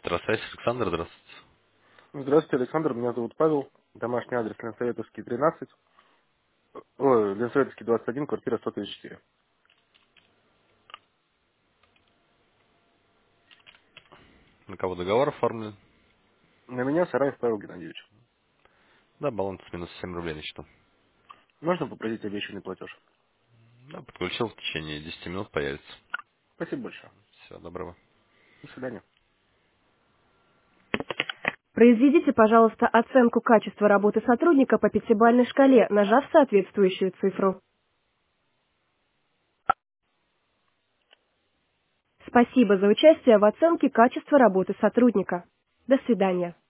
Здравствуйте, Александр, здравствуйте. Здравствуйте, Александр. Меня зовут Павел. Домашний адрес Ленсоветовский, 13. Ой, Ленсоветовский, 21, квартира 134. На кого договор оформлен? На меня Сараев Павел Геннадьевич. Да, баланс минус 7 рублей на счету. Можно попросить обещанный платеж? Да, подключил, в течение 10 минут появится. Спасибо большое. Всего доброго. До свидания. Произведите, пожалуйста, оценку качества работы сотрудника по пятибалльной шкале, нажав соответствующую цифру. Спасибо за участие в оценке качества работы сотрудника. До свидания.